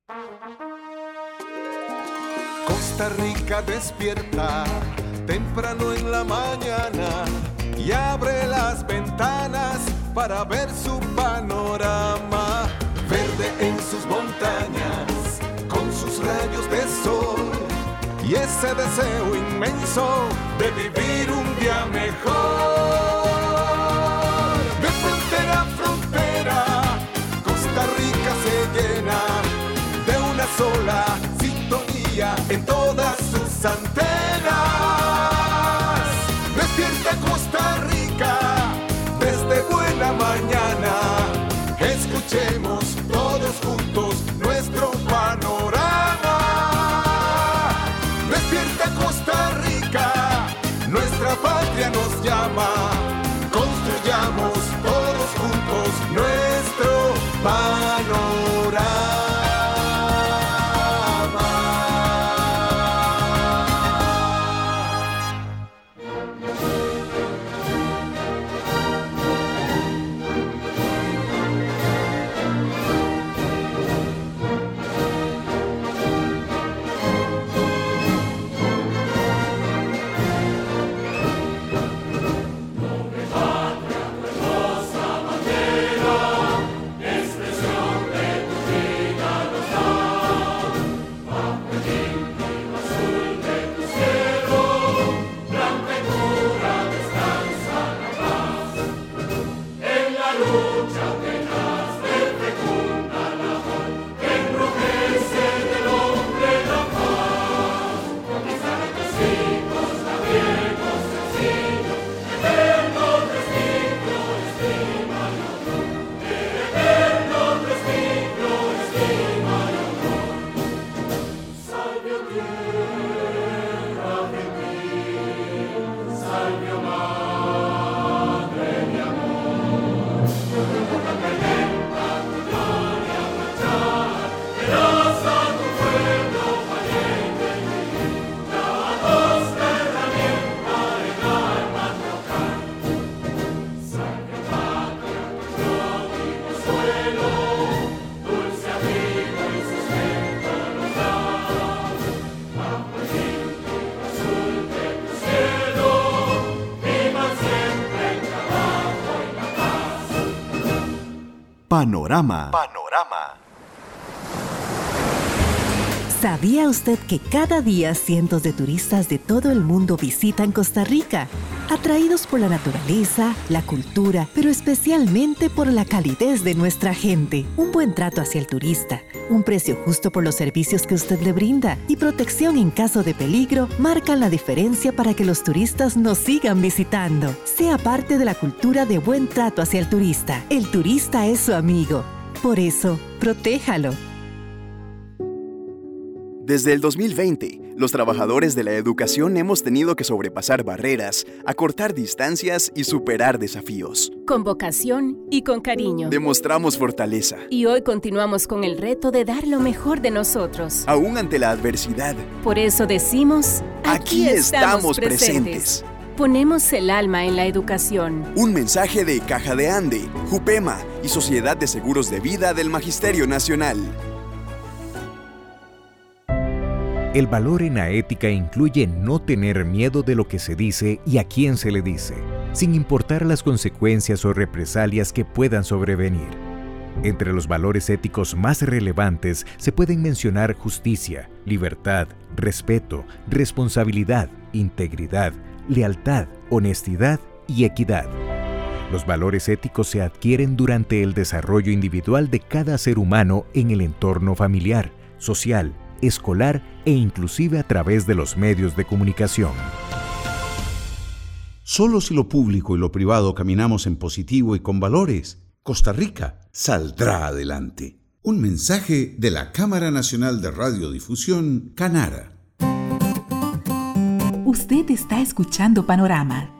Costa Rica despierta temprano en la mañana y abre las ventanas para ver su panorama. Verde en sus montañas, con sus rayos de sol y ese deseo inmenso de vivir un día mejor. De frontera a frontera, Costa Rica se llena de una sola sintonía en todas sus antenas. Despierta Costa Rica desde buena mañana. Escuchemos todos juntos nuestro panorama. Despierta Costa Rica, nuestra patria nos llama. Construyamos todos juntos nuestro panorama. Panorama. ¿Sabía usted que cada día cientos de turistas de todo el mundo visitan Costa Rica? Atraídos por la naturaleza, la cultura, pero especialmente por la calidez de nuestra gente. Un buen trato hacia el turista, un precio justo por los servicios que usted le brinda y protección en caso de peligro marcan la diferencia para que los turistas nos sigan visitando. Sea parte de la cultura de buen trato hacia el turista. El turista es su amigo. Por eso, protéjalo. Desde el 2020, los trabajadores de la educación hemos tenido que sobrepasar barreras, acortar distancias y superar desafíos. Con vocación y con cariño. Demostramos fortaleza. Y hoy continuamos con el reto de dar lo mejor de nosotros. Aún ante la adversidad. Por eso decimos, aquí estamos presentes. Ponemos el alma en la educación. Un mensaje de Caja de Ande, Jupema y Sociedad de Seguros de Vida del Magisterio Nacional. El valor en la ética incluye no tener miedo de lo que se dice y a quién se le dice, sin importar las consecuencias o represalias que puedan sobrevenir. Entre los valores éticos más relevantes se pueden mencionar justicia, libertad, respeto, responsabilidad, integridad, lealtad, honestidad y equidad. Los valores éticos se adquieren durante el desarrollo individual de cada ser humano en el entorno familiar, social, escolar e inclusive a través de los medios de comunicación. Solo si lo público y lo privado caminamos en positivo y con valores, Costa Rica saldrá adelante. Un mensaje de la Cámara Nacional de Radiodifusión, Canara. Usted está escuchando Panorama.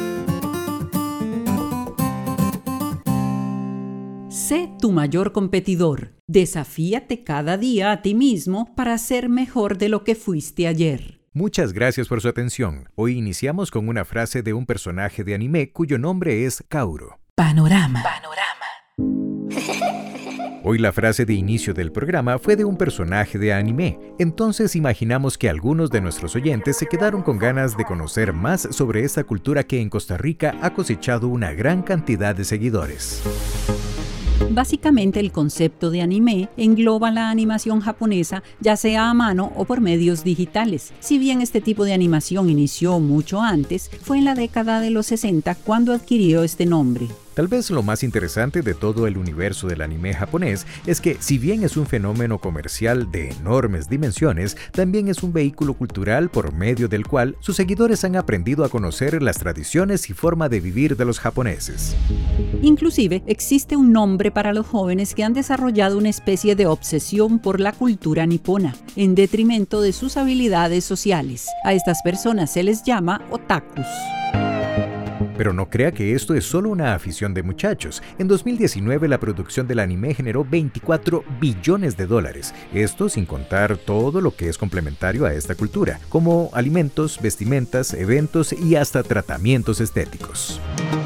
Sé tu mayor competidor. Desafíate cada día a ti mismo para ser mejor de lo que fuiste ayer. Muchas gracias por su atención. Hoy iniciamos con una frase de un personaje de anime cuyo nombre es Kaoru. Panorama. Hoy la frase de inicio del programa fue de un personaje de anime. Entonces imaginamos que algunos de nuestros oyentes se quedaron con ganas de conocer más sobre esta cultura que en Costa Rica ha cosechado una gran cantidad de seguidores. Básicamente, el concepto de anime engloba la animación japonesa, ya sea a mano o por medios digitales. Si bien este tipo de animación inició mucho antes, fue en la década de los 60 cuando adquirió este nombre. Tal vez lo más interesante de todo el universo del anime japonés es que, si bien es un fenómeno comercial de enormes dimensiones, también es un vehículo cultural por medio del cual sus seguidores han aprendido a conocer las tradiciones y forma de vivir de los japoneses. Inclusive, existe un nombre para los jóvenes que han desarrollado una especie de obsesión por la cultura nipona, en detrimento de sus habilidades sociales. A estas personas se les llama otakus. Pero no crea que esto es solo una afición de muchachos. En 2019 la producción del anime generó $24 billones. Esto sin contar todo lo que es complementario a esta cultura, como alimentos, vestimentas, eventos y hasta tratamientos estéticos.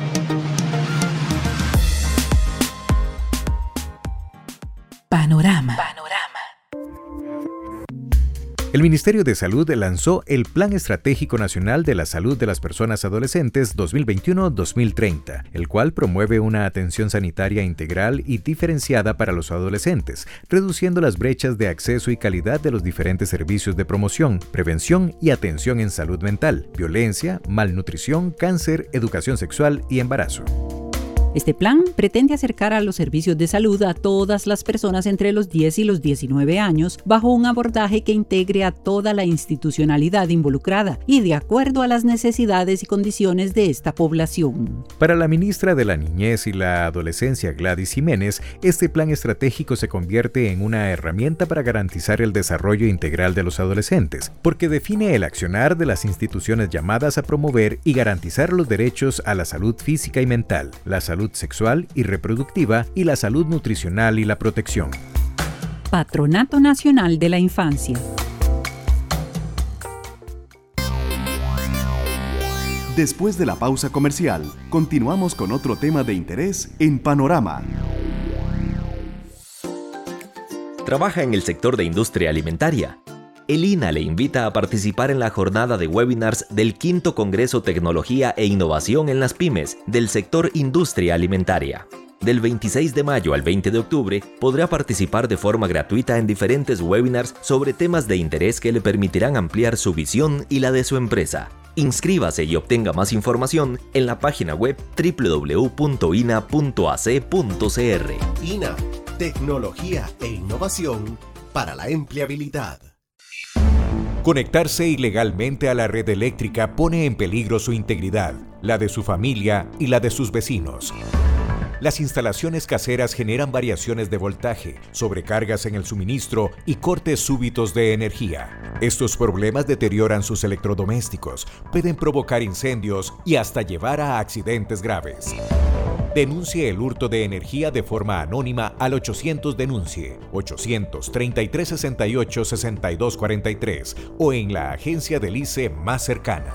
Panorama. El Ministerio de Salud lanzó el Plan Estratégico Nacional de la Salud de las Personas Adolescentes 2021-2030, el cual promueve una atención sanitaria integral y diferenciada para los adolescentes, reduciendo las brechas de acceso y calidad de los diferentes servicios de promoción, prevención y atención en salud mental, violencia, malnutrición, cáncer, educación sexual y embarazo. Este plan pretende acercar a los servicios de salud a todas las personas entre los 10 y los 19 años bajo un abordaje que integre a toda la institucionalidad involucrada y de acuerdo a las necesidades y condiciones de esta población. Para la ministra de la Niñez y la Adolescencia, Gladys Jiménez, este plan estratégico se convierte en una herramienta para garantizar el desarrollo integral de los adolescentes, porque define el accionar de las instituciones llamadas a promover y garantizar los derechos a la salud física y mental, la salud sexual y reproductiva y la salud nutricional y la protección. Patronato Nacional de la Infancia. Después de la pausa comercial, continuamos con otro tema de interés en Panorama. ¿Trabaja en el sector de industria alimentaria? El INA le invita a participar en la jornada de webinars del 5º Congreso Tecnología e Innovación en las Pymes del sector industria alimentaria. Del 26 de mayo al 20 de octubre podrá participar de forma gratuita en diferentes webinars sobre temas de interés que le permitirán ampliar su visión y la de su empresa. Inscríbase y obtenga más información en la página web www.ina.ac.cr. INA, tecnología e innovación para la empleabilidad. Conectarse ilegalmente a la red eléctrica pone en peligro su integridad, la de su familia y la de sus vecinos. Las instalaciones caseras generan variaciones de voltaje, sobrecargas en el suministro y cortes súbitos de energía. Estos problemas deterioran sus electrodomésticos, pueden provocar incendios y hasta llevar a accidentes graves. Denuncie el hurto de energía de forma anónima al 800 Denuncie, 800-3368-6243 o en la agencia del ICE más cercana.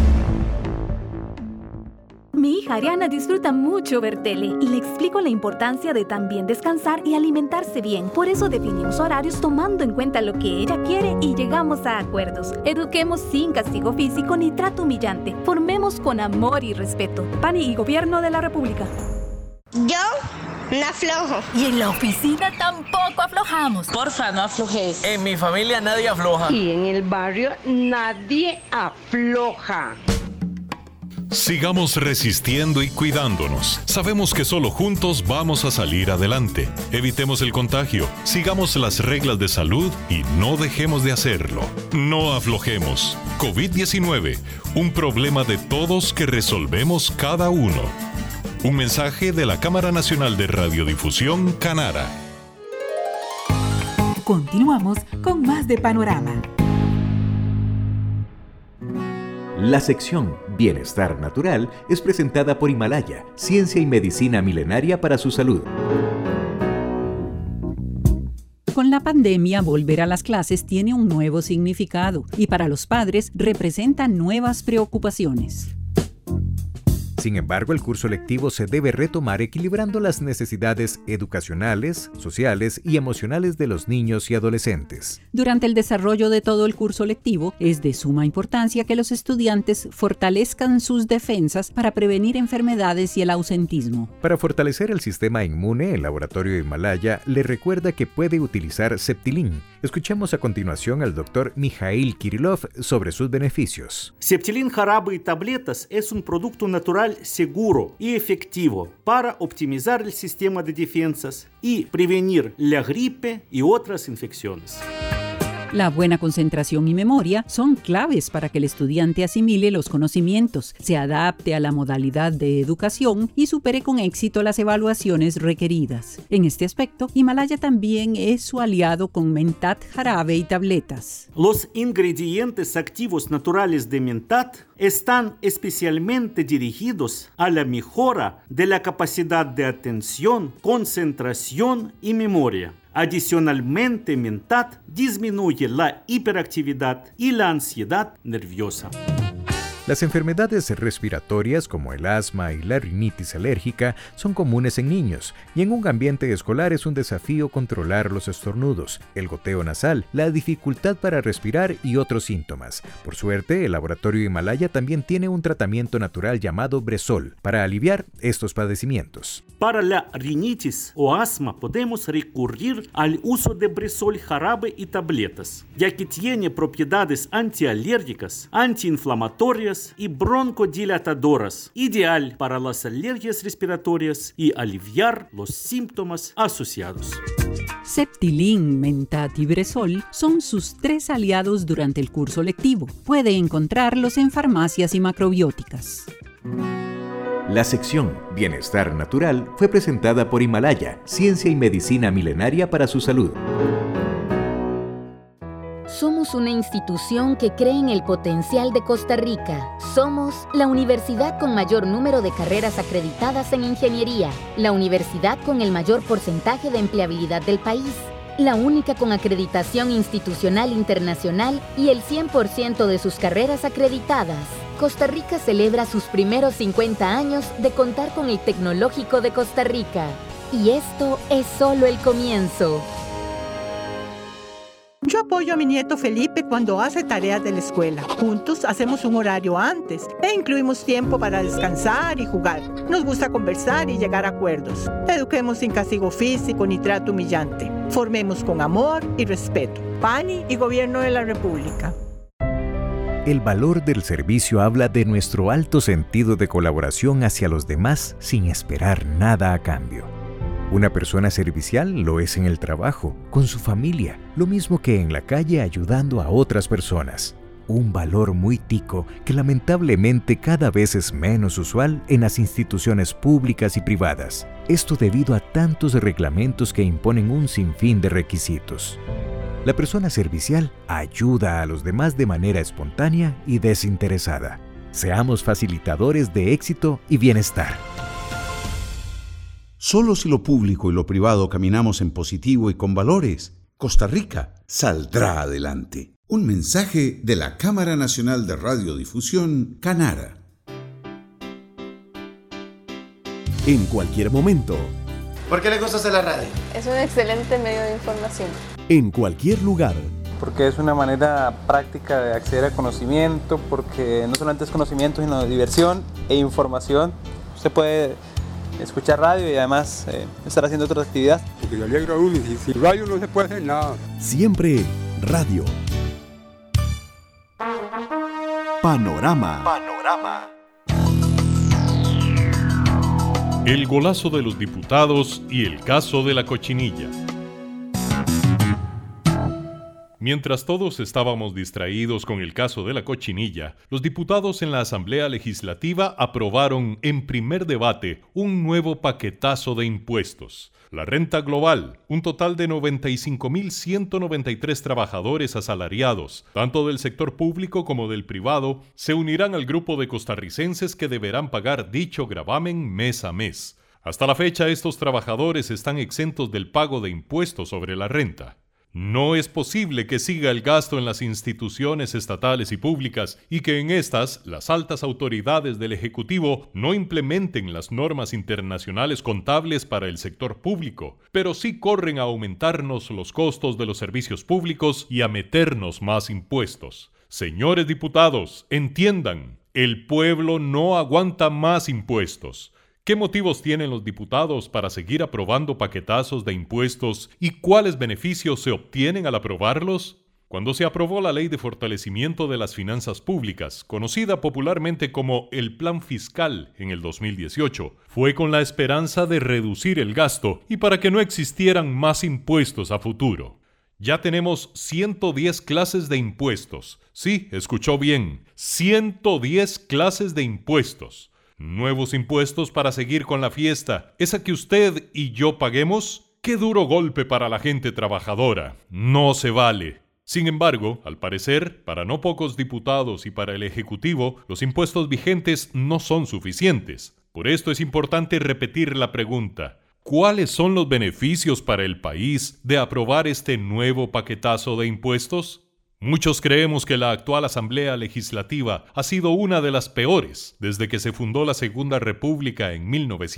Mi hija Ariana disfruta mucho ver tele y le explico la importancia de también descansar y alimentarse bien. Por eso definimos horarios tomando en cuenta lo que ella quiere y llegamos a acuerdos. Eduquemos sin castigo físico ni trato humillante. Formemos con amor y respeto. PAN y Gobierno de la República. Yo no aflojo. Y en la oficina tampoco aflojamos. Porfa, no aflojes. En mi familia nadie afloja. Y en el barrio nadie afloja. Sigamos resistiendo y cuidándonos. Sabemos que solo juntos vamos a salir adelante. Evitemos el contagio, sigamos las reglas de salud y no dejemos de hacerlo. No aflojemos. COVID-19, un problema de todos que resolvemos cada uno. Un mensaje de la Cámara Nacional de Radiodifusión, Canara. Continuamos con más de Panorama. La sección Bienestar Natural es presentada por Himalaya, ciencia y medicina milenaria para su salud. Con la pandemia, volver a las clases tiene un nuevo significado y para los padres representa nuevas preocupaciones. Sin embargo, el curso lectivo se debe retomar equilibrando las necesidades educacionales, sociales y emocionales de los niños y adolescentes. Durante el desarrollo de todo el curso lectivo, es de suma importancia que los estudiantes fortalezcan sus defensas para prevenir enfermedades y el ausentismo. Para fortalecer el sistema inmune, el Laboratorio Himalaya le recuerda que puede utilizar Septilin. Escuchemos a continuación al doctor Mikhail Kirillov sobre sus beneficios. Septilin jarabe y tabletas es un producto natural seguro y efectivo para optimizar el sistema de defensas y prevenir la gripe y otras infecciones. La buena concentración y memoria son claves para que el estudiante asimile los conocimientos, se adapte a la modalidad de educación y supere con éxito las evaluaciones requeridas. En este aspecto, Himalaya también es su aliado con Mentat jarabe y tabletas. Los ingredientes activos naturales de Mentat están especialmente dirigidos a la mejora de la capacidad de atención, concentración y memoria. Adicionalmente, Mentat disminuye la hiperactividad y la ansiedad nerviosa. Las enfermedades respiratorias como el asma y la rinitis alérgica son comunes en niños y en un ambiente escolar es un desafío controlar los estornudos, el goteo nasal, la dificultad para respirar y otros síntomas. Por suerte, el Laboratorio Himalaya también tiene un tratamiento natural llamado Bresol para aliviar estos padecimientos. Para la rinitis o asma podemos recurrir al uso de Bresol jarabe y tabletas, ya que tiene propiedades antialérgicas, antiinflamatorias y broncodilatadoras, ideal para las alergias respiratorias y aliviar los síntomas asociados. Septilin, Mentat y Bresol son sus 3 aliados durante el curso lectivo. Puede encontrarlos en farmacias y macrobióticas. La sección Bienestar Natural fue presentada por Himalaya, ciencia y medicina milenaria para su salud. Somos una institución que cree en el potencial de Costa Rica. Somos la universidad con mayor número de carreras acreditadas en ingeniería, la universidad con el mayor porcentaje de empleabilidad del país, la única con acreditación institucional internacional y el 100% de sus carreras acreditadas. Costa Rica celebra sus primeros 50 años de contar con el Tecnológico de Costa Rica. Y esto es solo el comienzo. Yo apoyo a mi nieto Felipe cuando hace tareas de la escuela. Juntos hacemos un horario antes e incluimos tiempo para descansar y jugar. Nos gusta conversar y llegar a acuerdos. Eduquemos sin castigo físico ni trato humillante. Formemos con amor y respeto. PANI y Gobierno de la República. El valor del servicio habla de nuestro alto sentido de colaboración hacia los demás sin esperar nada a cambio. Una persona servicial lo es en el trabajo, con su familia, lo mismo que en la calle ayudando a otras personas. Un valor muy tico que lamentablemente cada vez es menos usual en las instituciones públicas y privadas. Esto debido a tantos reglamentos que imponen un sinfín de requisitos. La persona servicial ayuda a los demás de manera espontánea y desinteresada. Seamos facilitadores de éxito y bienestar. Solo si lo público y lo privado caminamos en positivo y con valores, Costa Rica saldrá adelante. Un mensaje de la Cámara Nacional de Radiodifusión, Canara. En cualquier momento. ¿Por qué le gusta hacer la radio? Es un excelente medio de información. En cualquier lugar. Porque es una manera práctica de acceder a conocimiento, porque no solamente es conocimiento, sino diversión e información. Usted puede escuchar radio y además estar haciendo otras actividades. Porque yo alegro a uno y sin radio no se puede hacer nada. Siempre radio. Panorama. El golazo de los diputados y el caso de la cochinilla. Mientras todos estábamos distraídos con el caso de la cochinilla, los diputados en la Asamblea Legislativa aprobaron en primer debate un nuevo paquetazo de impuestos. La renta global, un total de 95.193 trabajadores asalariados, tanto del sector público como del privado, se unirán al grupo de costarricenses que deberán pagar dicho gravamen mes a mes. Hasta la fecha, estos trabajadores están exentos del pago de impuestos sobre la renta. No es posible que siga el gasto en las instituciones estatales y públicas y que en estas las altas autoridades del Ejecutivo no implementen las normas internacionales contables para el sector público, pero sí corren a aumentarnos los costos de los servicios públicos y a meternos más impuestos. Señores diputados, entiendan, el pueblo no aguanta más impuestos. ¿Qué motivos tienen los diputados para seguir aprobando paquetazos de impuestos y cuáles beneficios se obtienen al aprobarlos? Cuando se aprobó la Ley de Fortalecimiento de las Finanzas Públicas, conocida popularmente como el Plan Fiscal en el 2018, fue con la esperanza de reducir el gasto y para que no existieran más impuestos a futuro. Ya tenemos 110 clases de impuestos. Sí, escuchó bien, 110 clases de impuestos. ¿Nuevos impuestos para seguir con la fiesta, esa que usted y yo paguemos? ¡Qué duro golpe para la gente trabajadora! No se vale. Sin embargo, al parecer, para no pocos diputados y para el Ejecutivo, los impuestos vigentes no son suficientes. Por esto es importante repetir la pregunta: ¿cuáles son los beneficios para el país de aprobar este nuevo paquetazo de impuestos? Muchos creemos que la actual Asamblea Legislativa ha sido una de las peores desde que se fundó la Segunda República en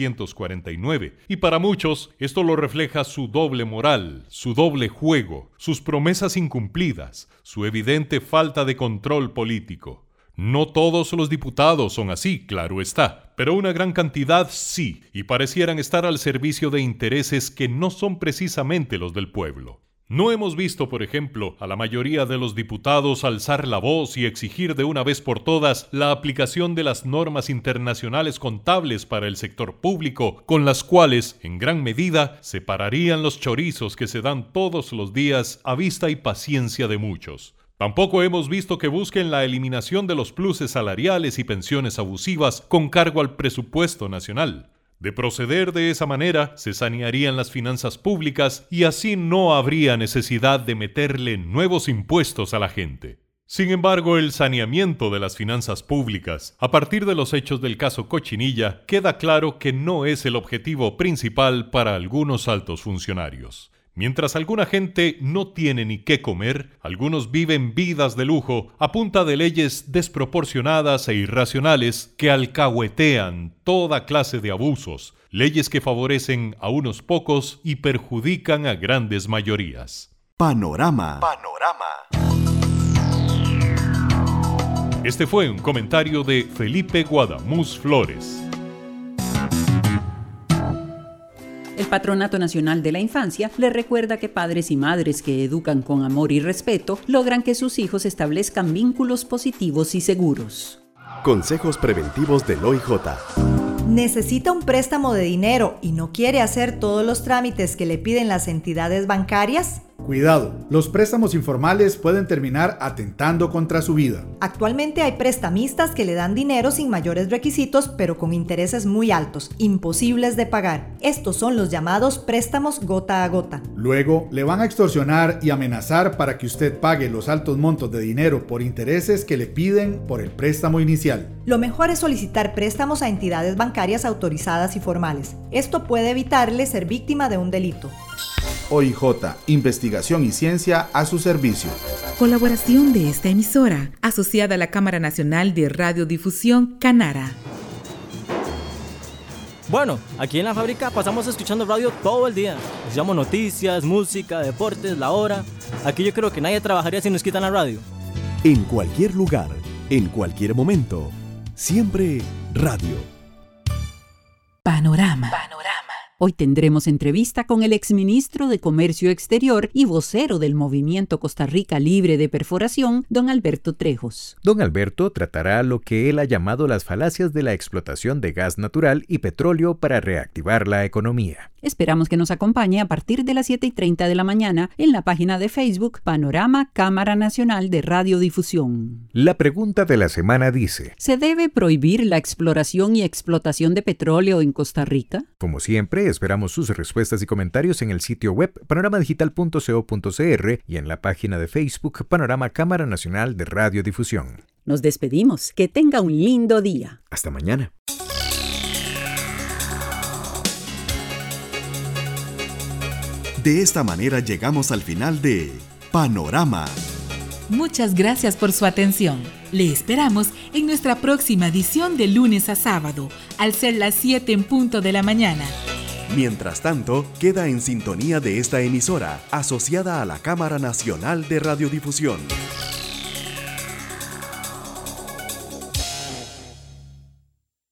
1949, y para muchos esto lo refleja su doble moral, su doble juego, sus promesas incumplidas, su evidente falta de control político. No todos los diputados son así, claro está, pero una gran cantidad sí, y parecieran estar al servicio de intereses que no son precisamente los del pueblo. No hemos visto, por ejemplo, a la mayoría de los diputados alzar la voz y exigir de una vez por todas la aplicación de las normas internacionales contables para el sector público, con las cuales, en gran medida, se pararían los chorizos que se dan todos los días a vista y paciencia de muchos. Tampoco hemos visto que busquen la eliminación de los pluses salariales y pensiones abusivas con cargo al presupuesto nacional. De proceder de esa manera, se sanearían las finanzas públicas y así no habría necesidad de meterle nuevos impuestos a la gente. Sin embargo, el saneamiento de las finanzas públicas, a partir de los hechos del caso Cochinilla, queda claro que no es el objetivo principal para algunos altos funcionarios. Mientras alguna gente no tiene ni qué comer, algunos viven vidas de lujo a punta de leyes desproporcionadas e irracionales que alcahuetean toda clase de abusos, leyes que favorecen a unos pocos y perjudican a grandes mayorías. Panorama. Este fue un comentario de Felipe Guadamuz Flores. El Patronato Nacional de la Infancia le recuerda que padres y madres que educan con amor y respeto logran que sus hijos establezcan vínculos positivos y seguros. Consejos preventivos del OIJ. ¿Necesita un préstamo de dinero y no quiere hacer todos los trámites que le piden las entidades bancarias? Cuidado, los préstamos informales pueden terminar atentando contra su vida. Actualmente hay prestamistas que le dan dinero sin mayores requisitos, pero con intereses muy altos, imposibles de pagar. Estos son los llamados préstamos gota a gota. Luego, le van a extorsionar y amenazar para que usted pague los altos montos de dinero por intereses que le piden por el préstamo inicial. Lo mejor es solicitar préstamos a entidades bancarias autorizadas y formales. Esto puede evitarle ser víctima de un delito. OIJ, investigación y ciencia a su servicio. Colaboración de esta emisora, asociada a la Cámara Nacional de Radiodifusión, Canara. Bueno, aquí en la fábrica pasamos escuchando radio todo el día. Escuchamos noticias, música, deportes, la hora. Aquí yo creo que nadie trabajaría si nos quitan la radio. En cualquier lugar, en cualquier momento, siempre radio. Panorama. Hoy tendremos entrevista con el exministro de Comercio Exterior y vocero del Movimiento Costa Rica Libre de Perforación, don Alberto Trejos. Don Alberto tratará lo que él ha llamado las falacias de la explotación de gas natural y petróleo para reactivar la economía. Esperamos que nos acompañe a partir de las 7:30 de la mañana en la página de Facebook Panorama Cámara Nacional de Radiodifusión. La pregunta de la semana dice: ¿se debe prohibir la exploración y explotación de petróleo en Costa Rica? Como siempre, esperamos sus respuestas y comentarios en el sitio web panoramadigital.co.cr y en la página de Facebook Panorama Cámara Nacional de Radiodifusión. Nos despedimos. Que tenga un lindo día. Hasta mañana. De esta manera llegamos al final de Panorama. Muchas gracias por su atención. Le esperamos en nuestra próxima edición de lunes a sábado, al ser las 7 en punto de la mañana. Mientras tanto, queda en sintonía de esta emisora, asociada a la Cámara Nacional de Radiodifusión.